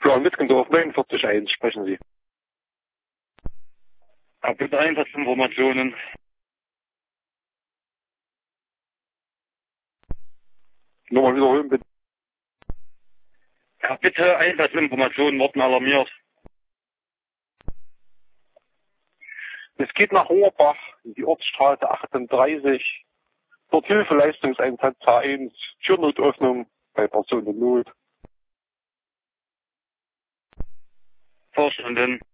Plan Wittgendorf 49.1, sprechen Sie. Ja, bitte Einsatzinformationen. Nochmal wiederholen, bitte. Ja, bitte Einsatzinformationen wurden alarmiert. Es geht nach Rohrbach, in die Ortsstraße 38. Dort Hilfeleistungseinsatz H1, Türnotöffnung bei Personen in Not. Verstanden.